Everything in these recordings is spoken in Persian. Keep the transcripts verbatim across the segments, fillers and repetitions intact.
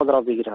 را بگیرد.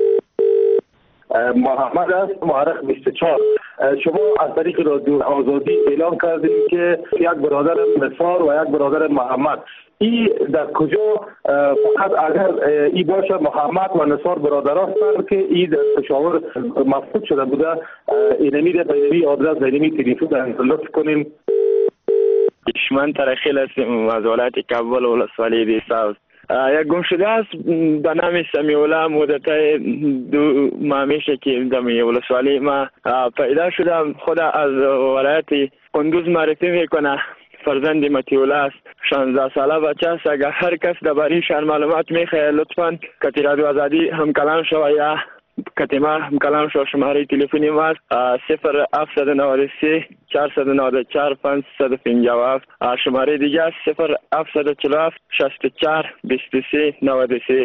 محمد است، معرخ بیست و چهار. شما از طریق رادیو آزادی اعلام کردید که یک برادر نثار و یک برادر محمد، این در کجا؟ فقط اگر این باشه محمد و نثار برادر هستند که این در پشاور مفقود شده بوده، اینمی در اینمی آدرس اینمی تلفن لطف کنیم. دشمن ترخیل هستیم از ولایت کابل ولسوالی بیساوز. یک گم شده است به نام سمیولا، مدت دو ماه میشه که در ولسوالی ما پیدا شده. خود از ولایت کندوز معرفی میکنه، فرزند متیولا است، شانزده ساله بچه است. اگر هر کس درباره شان معلومات میخواد لطفا کتی رادیو آزادی هم کلام شو یا کتیما هم کلام شو. شماره تلفنی ما صفر هفت نه سه چهارصد و نود و چهار پانصد و پنجاه و هفت. شماره دیگه صفر هفت چهل و هفت شصت و چهار بیست و سه نود و سه.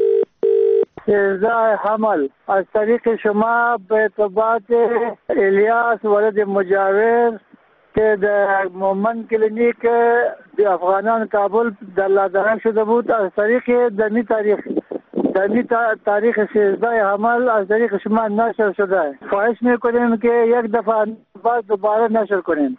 سیزده حمل از طریق شما به ارتباط الیاس ولد مجاور که در مومن کلینیک د افغانان کابل در لادران شده بود، از طریق دمی تاریخ دمی تاریخ سیزده حمل از طریق شما نشر شده. خواهش میکنیم که یک دفعه بعد دوباره نشر کنیم.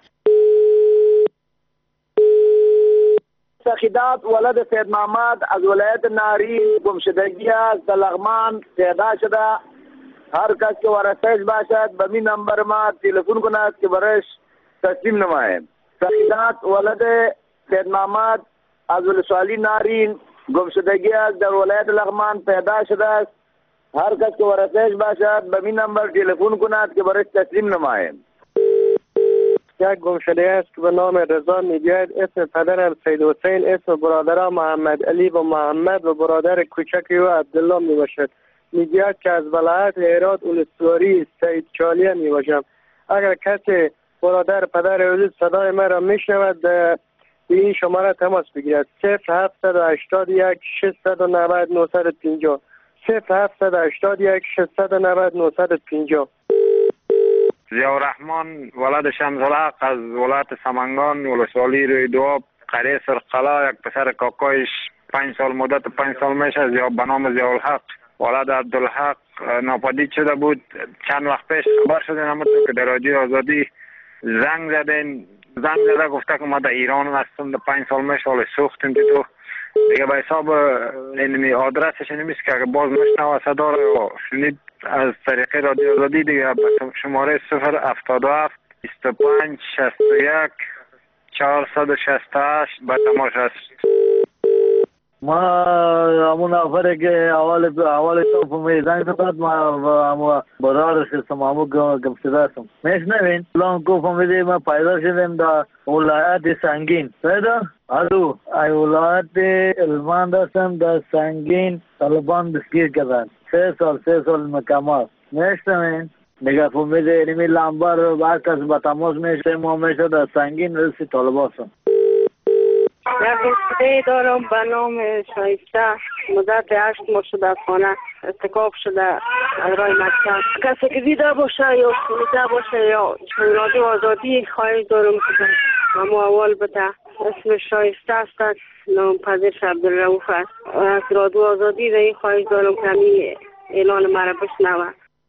سخیدات ولد سید محمد از ولایت ناری گمشدگی است، در لغمان پیدا شده. هر کس که ورثه‌اش باشد به می نمبر ما تلفن کند که برایش تسلیم نماییم. سخیدات ولد سید محمد از ولسوالی نارین گمشدگی است، در ولایت لغمان پیدا شده است. هر کس که ورثه‌اش باشد به می نمبر تلفن کند که برایش تسلیم نماییم. یک گمشده است که به نام رضا میگوید. اسم پدرم سید حسین، اسم برادرم محمد علی و محمد و برادر کوچکی و عبدالله می باشد. میگوید که از ولایت هرات ولسوالی سید چالیه می باشم. اگر کسی برادر پدر حدود صدای مرا میشنود به این شماره تماس بگیرد. صفر هفت هشت یک ششصد و نود نهصد و پنجاه صفر هفت هشت یک ششصد و نود نهصد و پنجاه. ضیاءالرحمن ولد شمس‌الحق از ولایت سمنگان ولسوالی روی دواب قریه سرقلا، یک پسر کاکایش پنج سال مدت پنج سال میشه زیاد به نام ضیاءالحق ولد عبدالحق ناپدید شده بود. چند وقت پیش خبر شدین همونطور که در رادیو آزادی زنگ زدین، زنگ زده گفته که ما در ایران هستم، در پنج سال میشه حال سوختیم که تو دیگه به حساب اینمی آدرسش نمیست که باز نشنوه صدا رو شنید از طریق رادیو آزادی دیگه به شماره صفر هفتاد و هفت بیست و پنج شصت و یک چهارصد و شصت و هشت به تماس است. ما همون نفره که اول اول تو فهمید زنگ زد، ما همون برادرش هستم، همون گمشده هستم. میشنوین؟ الان کو فهمیدیم ما پیدا شدیم در ولایت سنگین. پیدا؟ الو ای ولایت المان هستم در سنگین. طالبان دستگیر کردن. سه سال سه سال مکمل. میشنوین؟ دیگه فهمیده اینمی لامبر بعد کس با تماس میشه ما میشه در سنگین رسی طالبان هستم. یک گمشده دارم به نام شایسته، مدت هشت ماه شده از خانه ارتکاب شده از راه مکتب. کسی که دیده باشه یا شنیده باشه یا رادیو آزادی خواهش دارم که اما اول بده. اسم شایسته است، نام پدرش عبدالرؤوف است. از رادیو آزادی این خواهش دارم که همین اعلان مرا بشنوه.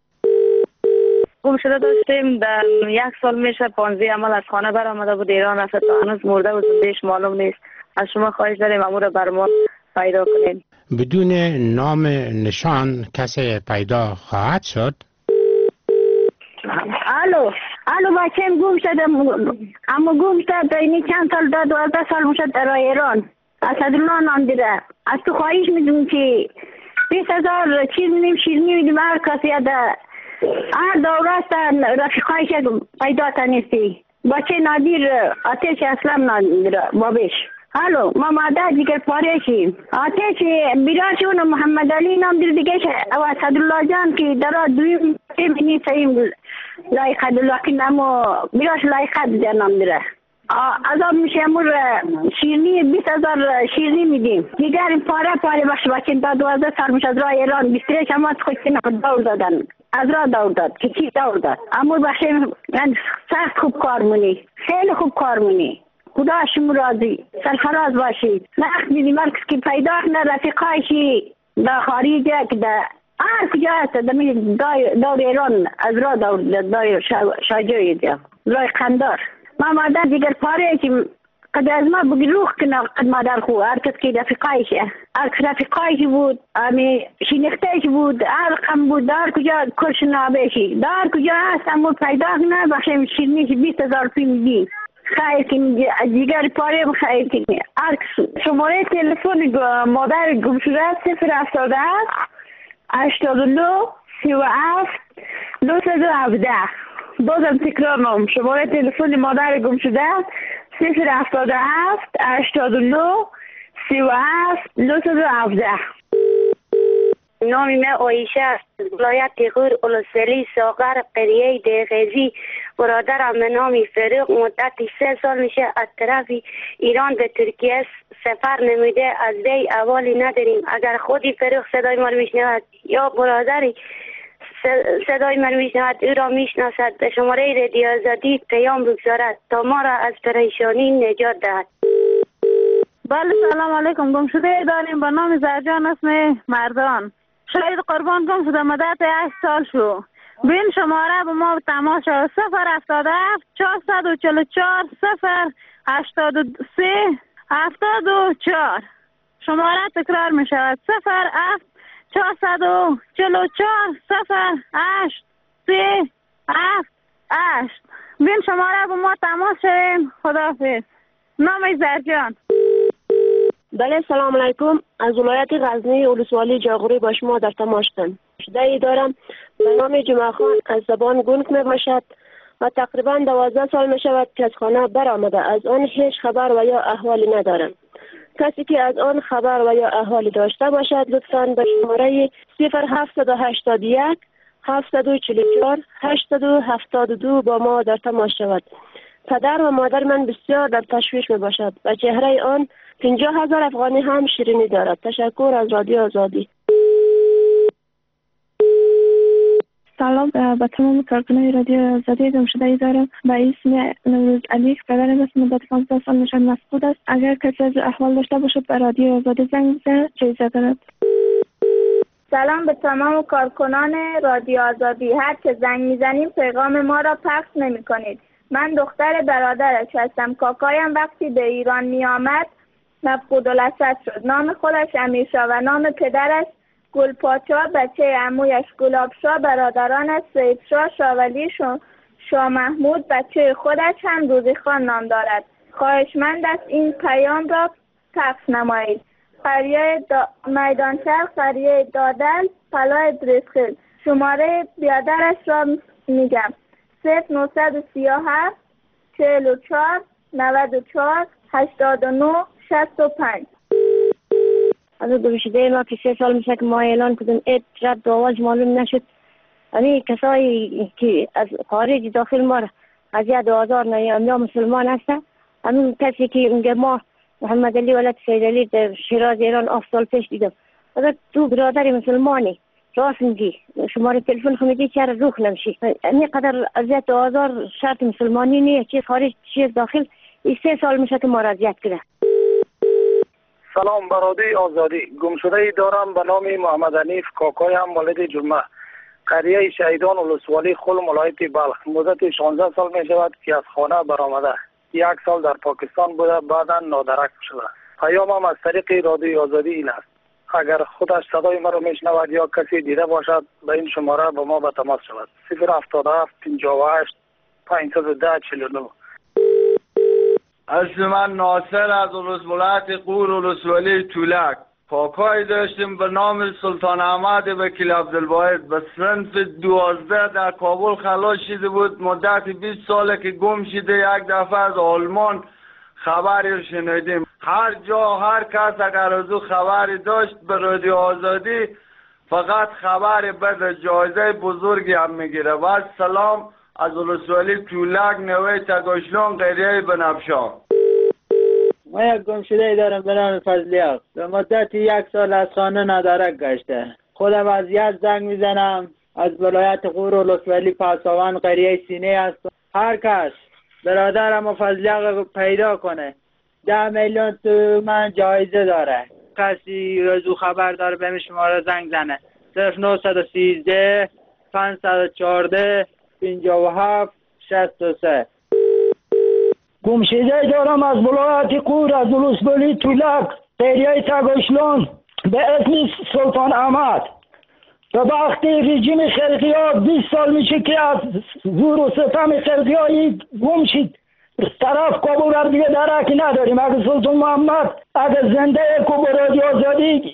گمشده داشتیم در یک سال میشه پانزده عمل از خانه برآمده بود ایران رفته تا هنوز مرده بود زندهش معلوم نیست. از شما خواهش داریم امور بر ما پیدا کنید. بدون نام نشان کسی پیدا خواهد شد؟ الو الو بچه‌م گم شده، اما گم شده اینی چند سال داد دوازده سال میشه در ایران. اسدالله نام دیده. از تو خواهش میدونم که بیست هزار چیز میدیم شیرینی میدیم هر کسی ده هر دوره است رفیقایش پیدا تنیستی. بچه نادیر آتش اسلام نادیر بابش. الو ما مادر دیگر پارشیم. آتش بیراشون محمد علی نام دیر دیگه و اسدالله جان که در دویم منی سیم لایقه دلوکی نمو بیراش لایقه دیگر نام دیره. از آب میشه امور شیرنی بیست هزار شیرنی میدیم. دیگر این پاره پاره بخش بچه دا دوازده سال میشه از راه ایران بیستره شما خوش دور دادن. از راه دور داد که چی دور داد. امور بخش من سخت خوب کار مونی، خیلی خوب کار مونی. خدا شما راضی سرفراز باشید. نخ میدیم هر کس که پیدا کنه رفیقایشی در خارج که در هر کجا هست در دور ایران از را دور دور شاجوی دیا رای قندار ما مادر دیگر پاره که قد از ما بگی روح کنه قد مادر خو هر کس که رفیقایشه هر کس رفیقایش بود امی شینختهش بود هر قم بود در کجا کرش نابشی در کجا هست امو پیدا کنه بخشیم شیرینیش بیست هزار پی میدی خیر کنی دیگر پاره خیر کنی هر کس شماره تلفن مادر گم شده صفر هفتاد هفت هشتاد و نه سی و هفت نهصد و هفده بازم تکرار نام شماره تلفن مادر گم شده صفر هفتاد و هفت هشتاد و نه سی و هفت نهصد و هفده. نام من عایشه است. ولایت غور اولوسولی ساغر قریه دیغزی. برادرم به نام فاروق مدت سه سال میشه از طرف ایران به ترکیه سفر نموده. از وی احوالی نداریم. اگر خودی فاروق صدای ما رو میشنود یا برادری صدای من میشنود او را میشناسد به شماره رادیو آزادی پیام بگذارد تا ما را از پریشانی نجات دهد. بله سلام علیکم. گم شده داریم به نام زرجان اسم مردان. شاید قربان گم شده مدت هشت سال شو. بین شماره به ما تماس شد صفر هفتاد هفت چهارصد و چهل و چهار صفر هشتاد و سه هفتاد و چهار. شماره تکرار می شود صفر هفت چهارصد و چهل و چهار صفر هشت سه هفت هشت. بین شماره به ما تماس شدیم. خداحافظ. نام زرجان. بله سلام علیکم. از ولایت غزنی اولوسوالی جاغوری با شما در تماس هستم. شده دارم به نام جمعه خان از زبان گونگ می باشد و تقریبا دوازده سال می شود که از خانه برآمده. از آن هیچ خبر و یا احوالی ندارم. کسی که از آن خبر و یا احوالی داشته باشد لطفاً به شماره صفر هفتصد و هشتاد و یک هفتصد و چهل و چهار هشتصد و هفتاد و دو با ما در تماس شود. پدر و مادر من بسیار در تشویش می باشد و چهره آن پنجاه هزار افغانی هم شیرینی دارد. تشکر از رادیو آزادی. سلام به تمام کارکنان رادیو آزادی. گم شده دارم به اسم نوروز علی. پدرم اسم مدت پانزده سال نشان مسعود است. اگر کسی از احوال داشته باشد به رادیو آزادی زنگ بزنه جایزه دارد. سلام به تمام کارکنان رادیو آزادی. هر که زنگ میزنیم پیغام ما را پخش نمی کنید. من دختر برادرش هستم. کاکایم وقتی به ایران می آمد مفقود الاسد شد. نام خودش امیرشاه و نام پدرش گلپاچا، بچه عمویش گلابشاه، برادرانش سیدشاه، شاولی، شاه محمود، بچه خودش هم روزیخان نام دارد. خواهشمند است این پیام را پخش نمایید. قریه دا... میدانشهر، قریه دادل، پلای دریسخیل. شماره بیادرش را میگم صفر نهصد و سی و هفت چهل و چهار نود و چهار هشتاد و نه شصت و پنج. از گم شده ما که سه سال میشه که ما اعلان کردیم اید رد و آواز معلوم نشد. همین کسایی که از خارج داخل ما اذیت و آزار نمی‌کنند یا مسلمان هستند. همین کسی که میگه ما محمد علی ولد سید علی در شیراز ایران هفت سال پیش دیدم. اگر تو برادر مسلمانی راست میگی شماره تلفن خو میدی چرا روح نمیشی؟ این قدر اذیت و آزار شرط مسلمانی نیست. چیز خارج چیز داخل این سه سال میشه که ما را اذیت کرده. سلام برادری آزادی. گم شده ای دارم به نام محمد حنیف. کاکایم ولد جمعه. قریه شهیدان اولوسوالی خل ولایت بلخ. مدت شانزده سال می شود که از خانه برآمده. یک سال در پاکستان بوده بعدا نادرک شده. پیامم از طریق رادیوی آزادی این است. اگر خودش صدای ما رو میشنود یا کسی دیده باشد به این شماره با ما به تماس شود. صفر هفتاد و هفت پنجاه و هشت پانصد و ده چهل و نه. اسم من ناصر از ولایت غور اولوسوالی تولک. کاکایی داشتیم به نام سلطان احمد وکیل عبدالواحد. به صنف دوازده در کابل خلاص شده بود. مدت بیست ساله که گم شده. یک دفعه از آلمان خبری شنیدیم. هر جا هر کس اگر از او خبری داشت به رادیو آزادی فقط خبر بده. جایزه بزرگی هم میگیره. و سلام از اولوسوالی تولک نوی تگاشلون قریه بنفشا. ما یک گم شده دارم به نام فضلیاب. به مدت یک سال از خانه ندارک گشته. خودم از یک زنگ میزنم از ولایت غور اولوسوالی پاسوان قریه سینه هستم. هر کس برادرم و فضلیاب پیدا کنه ده میلیون تومان جایزه داره. کسی از او خبر داره به شماره زنگ زنه. صفر نهصد و سیزده پانصد و چهارده پنجاه و هفت شصت و سه. گمشده دارم از ولایت قور از ولسوالی تولک قریه تگاشلان به اسم سلطان احمد. به وقتی رژیم خرقی ها بیست سال میشه که از زور و ستم خرقی هایی گم شد. طرف کابل را دیگه درکی نداریم. اگه سلطان محمد اگه زنده کو برای آزادی.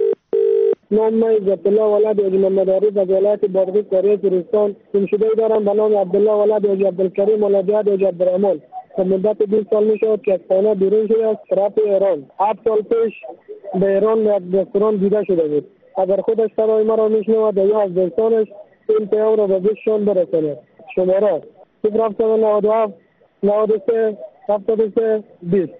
نام من عبدالله ولد حاجی محمد عارف از ولایت بادغیس قریه کوهستان. گمشده دارم به نام عبدالله ولد حاجی عبدالکریم ولایت حاجی عبدالرحمن. تا مدت بیست سال میشود که از خانه بیرون شده است طرف ایران. هفت سال پیش به ایران یک رستوران دیده شده بود. اگر خودش صدای مرا میشنود یا از دوستانش این پیام را به گوششان برساند. شماره صفر هفت نود و هفت نود و سه هفتاد و سه بیست.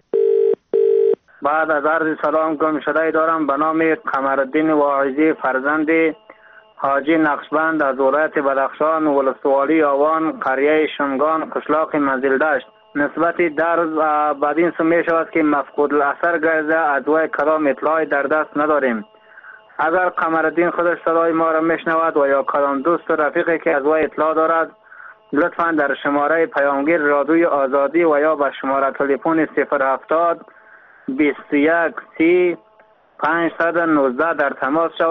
بعد از عرض سلام گمشده دارم به نام قمرالدین واعظی فرزند حاجی نقشبند از ولایت بدخشان ولسوالی آوان قریه شنگان قشلاق منزلدشت. نسبت درز بعد این سو می شود که مفقود الاثر گرده از وی کدام اطلاعی در دست نداریم. اگر قمرالدین خودش صدای ما را میشنود و یا کدام دوست و رفیقی که از وی اطلاع دارد لطفا در شماره پیامگیر رادیوی آزادی و یا به شماره تلفن صفر هفتاد بیست و یک سی پانصد و نوزده در تماس شود.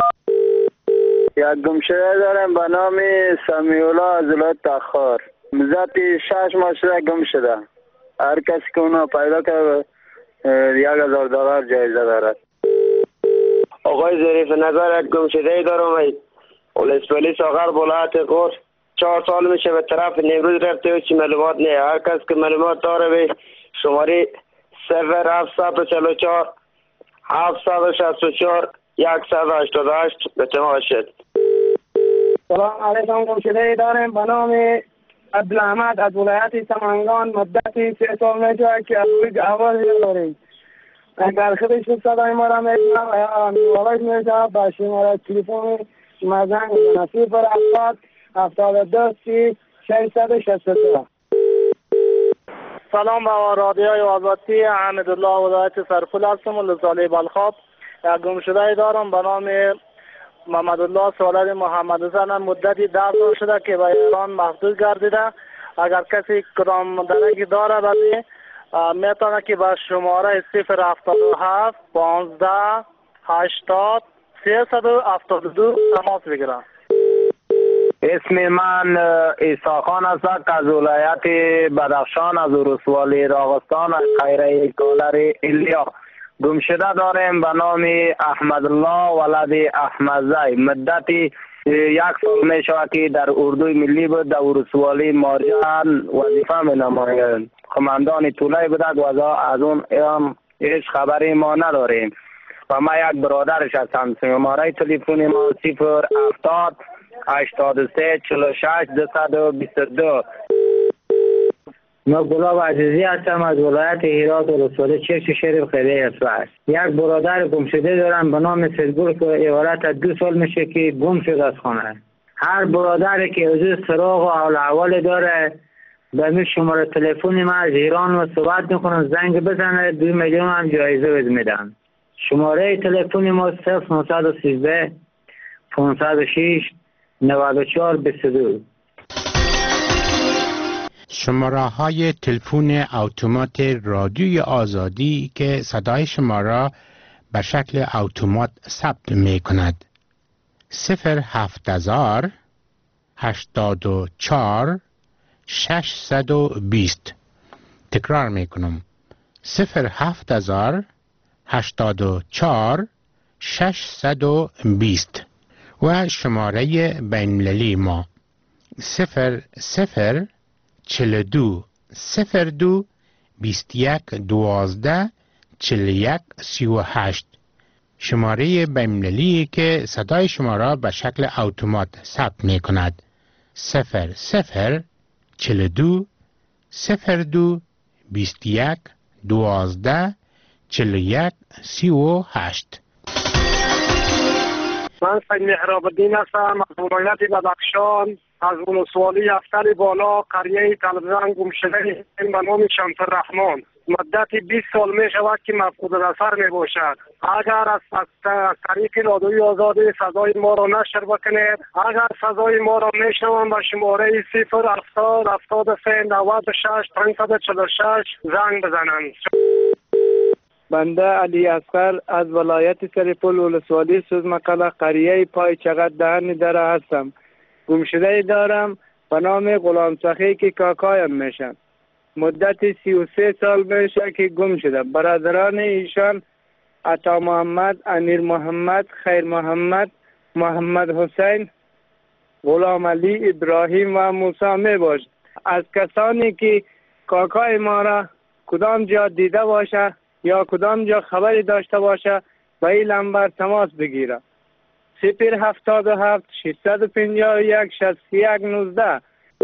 یک گمشده دارم به نام سمیولا از ولایت تخار. مدت شش ماه شده گم شده. هر کسی که اونا پیدا کرد یک هزار دلار جایزه دارد. آقای ظریف نظر یک گمشده دارم ولسوالی ساغر ولایت قور. چهار سال میشه به طرف نیمروز رفته و چی معلومات نه. هر کس که معلومات داره به شماره صفر هفتصد و چهل و چهار هفتصد و شصت و چهار صد و هشتاد و هشت به تماس شد. سلام علیکم. گمشده دارم به نام عبدالاحمد از ولایت سمنگان. مدت سه سال میشه که از روی آواز داریم. اگر خودش صدای ما را میشنوه یا میوالش میشه با شماره تلفن شما زنگ بزنه صفر هفتاد هفتاد و دو سی ششصد و شصت و دو. سلام به رادیوی آزادی. حمیدالله ولایت سرپل هستم ولسوالی بلخاب. یک گمشده دارم به نام محمدالله سالار محمد زن. مدتی ده سال شده که به ایران محدود گردیده. اگر کسی کدام درکی داره بدی میتونه که به شماره صفر هفتاد و هفت پانزده هشتاد سیصد و هفتاد و دو تماس بگیرم. اسم من عیسی خان است از ولایت بدخشان از ولسوالی راغستان از قریه کالر ایلیا. گمشده داریم به نام احمد الله ولد احمدزی. مدتی یک سال می شود که در اردوی ملی بود در ولسوالی مارجان وظیفه می نماید. قماندان طولای بودد و از اون ایران هیچ خبری ما نداریم و ما یک برادرش هستم. شماره تلفن ما صفر هفتاد هشتاد و سه چهل و شش دویست و بیست و دو. ما گلاب عزیزی هستم از ولایت هرات ولسوالی چرچ شریف قریه اصفهان. یک برادر گم شده دارم به نام سیدگل که عبارت از دو سال میشه که گم شده از خانه. هر برادری که از سراغ و حال احوال داره به می شماره تلفن ما از ایران و صحبت میکنم زنگ بزنه دو میلیون هم جایزه بد میدم. شماره تلفن ما صفر نهصد و سیزده پانصد و شش نود و چهار بیست و دو. شماره های تلفن اتومات رادیوی آزادی که صدای شما را به شکل اتومات ثبت می کند. صفر هفت هزار هشتاد و چهار ششصد و بیست. تکرار می کنم. صفر هفت هزار هشتاد و چهار ششصد و بیست. و شماره بین‌المللی ما صفر صفر چهل و دو صفر دو بیست و یک دوازده چهل و یک سی و هشت. شماره بین‌المللی که صدای شما را به شکل اتومات ثبت می کند. صفر صفر چهل و دو صفر دو بیست و یک دوازده چهل و یک سی و هشت. من سید مهراب الدین هستم از ولایت بدخشان از ولسوالی افتر بالا قریه تلبزن گمشده به نام شمس الرحمن. مدت بیست سال می شود که مفقود نظر می باشد. اگر از طریق رادیوی آزادی صدای ما را نشر بکنید، اگر صدای ما را می شنوند به شماره صفر هفتاد هفتاد و سه نود و شش پانصد و چهل و شش زنگ بزنند. بنده علی اصغر از ولایت سرپل ولسوالی سوزمقله قریه پای چقدر دهن دره هستم. گمشده دارم به نام غلام سخی که کاکایم میشن. مدت سی و سه سال میشه که گم شده. برادران ایشان عطا محمد، امیر محمد، خیر محمد، محمد حسین، غلام علی، ابراهیم و موسی می باش. از کسانی که کاکای ما را کدام جا دیده باشه یا کدام جا خبری داشته باشه به این لمبر تماس بگیره. صفر هفتاد و هفت ششصد و پنجاه و یک شصت و یک نوزده.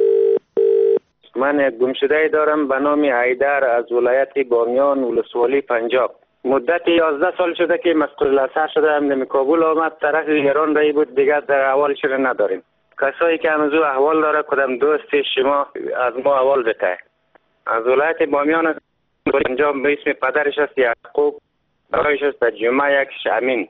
من یک گمشده دارم به نام حیدر از ولایت بامیان ولسوالی پنجاب. مدت یازده سال شده که مسئول الاثر شده هم کابل آمد، طرف ایران رایی بود، دیگر در احوالش را نداریم. کسایی که همزو احوال داره کدام دوست شما از ما احوال بده. از ولایت بامیان پنجاب به اسم پدرش است یعقوب، برایش است جمعه یکش امین.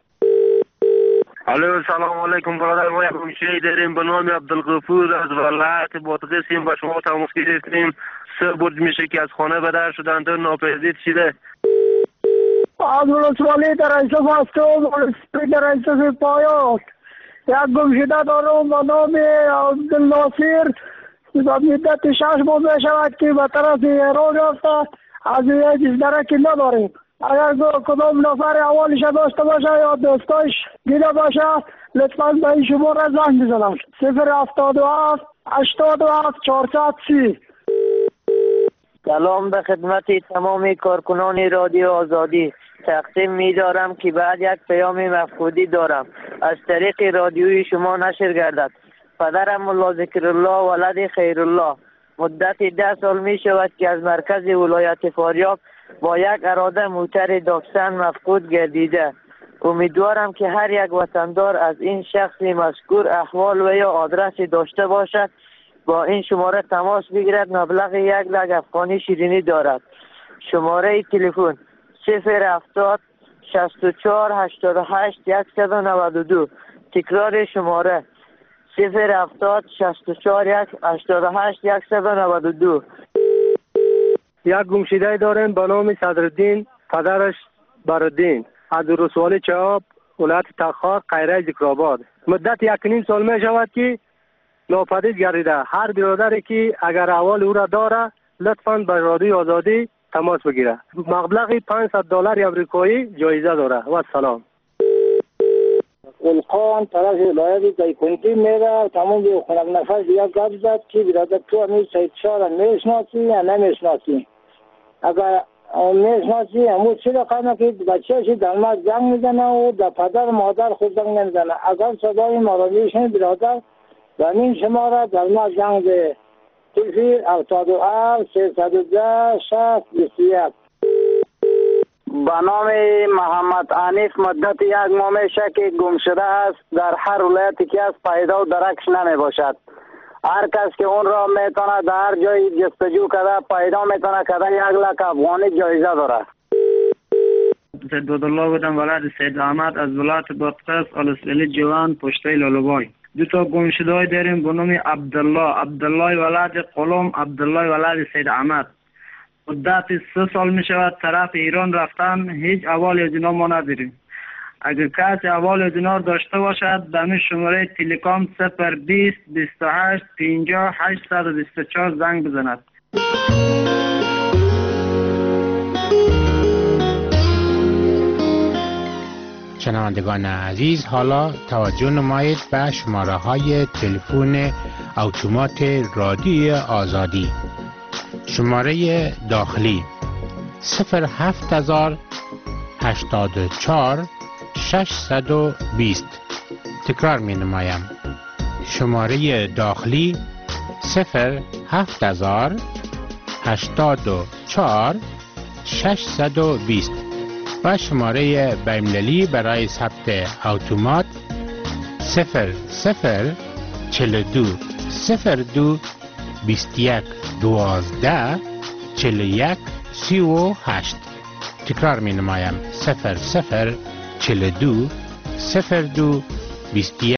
الو سلام علیکم برادر، ما یک گمشده داریم به نام عبدالغفور از ولایت بادغیس. با شما تماس گرفتیم. سه برج میشه که از خانه به در شدند و ناپدید شده. از ولسوالی در ایسف هستم، ولسوالی در ایسف پایات. یک گمشده دارم به نام عبدالناصر. به مدت شش ماه می شود که به طرف ایران رفته. از یک درکی نداریم. اگر کدام نفر اولش داشته باشه یا دوستاش دیده باشه لطفاً به این شماره زنگ بزنم. صفر هفتاد و هفت هشتاد و هفت چهارصد سی. سلام به خدمت تمام کارکنان رادیو آزادی. تقسیم می دارم که بعد یک پیام مفقودی دارم از طریق رادیوی شما نشر گردد. پدرم ملا ذکرالله ولد خیرالله مدت ده سال می شود که از مرکز ولایت فاریاب با یک اراده موتر داکسن مفقود گردیده. امیدوارم که هر یک وطندار از این شخص مذکور احوال و یا آدرس داشته باشد با این شماره تماس بگیرد. مبلغ یک لک افغانی شیرینی دارد. شماره تلفن صفر هفتاد شصت و چهار هشتاد و هشت صد و نود و دو. تکرار شماره صفر هفتاد شصت و چهار هشتاد و هشت صد و نود و دو. یک گمشده داریم به نام صدرالدین، پدرش برالدین، از ولسوالی چهاب ولایت تخار قیره ذکرآباد. مدت یک نیم سال می شود که ناپدید گردیده. هر برادری که اگر احوال او را داره لطفاً به رادیو آزادی تماس بگیره. مبلغ پانصد دلار آمریکایی جایزه داره. و سلام. القان طرف ولایت دایکنتی میره. تمام به خونم نفر دیگه گفت زد که برادر تو امیر سید شاه را میشناسی یا نمیشناسی؟ اگر میشناسی همون چی رقمه که بچهش در ما زنگ میزنه و در پدر مادر خود زنگ نمیزنه. اگر صدای ما را میشنی برادر و این شما را در ما زنگ ده. صفر هفتاد و هفت سیصد و ده شصت بیست و یک. به نام محمد عنیف مدت یک ماه میشه که گم شده است. در هر ولایتی که از پیدا و درکش نمی باشد. هر کس که اون را میتونه در هر جای جستجو کرده پیدا میتونه کرده یک لک افغانی جایزه داره. سید عبدالله بودم ولد سید احمد از ولایت بادغیس ولسوالی جوان پشته لالوبای. دو تا گم شده های داریم به نام عبدالله عبدالله ولد قلم، عبدالله ولد سید احمد. مدت سه سال می شود طرف ایران رفتن. هیچ احوال از اینا ما نداریم. اگر کسی احوال از اینا داشته باشد به همین شماره تلکام صفر بیست بیست و هشت پنجاه هشتصد و بیست و چهار زنگ بزند. شنوندگان عزیز، حالا توجه نمایید به شماره های تلفن اتومات رادیو آزادی. شماره داخلی صفر هفت هزار هشتاد و چهار ششصد و بیست. تکرار می نمایم. شماره داخلی صفر هفت هزار هشتاد و چهار ششصد و بیست و شماره بین‌المللی برای ثبت اتومات صفر صفر چهل و دو صفر دو بیست و یک دوازده چهل و یک سی و هشت. تکرار می نمایم: صفر صفر چل دو صفر دو بیست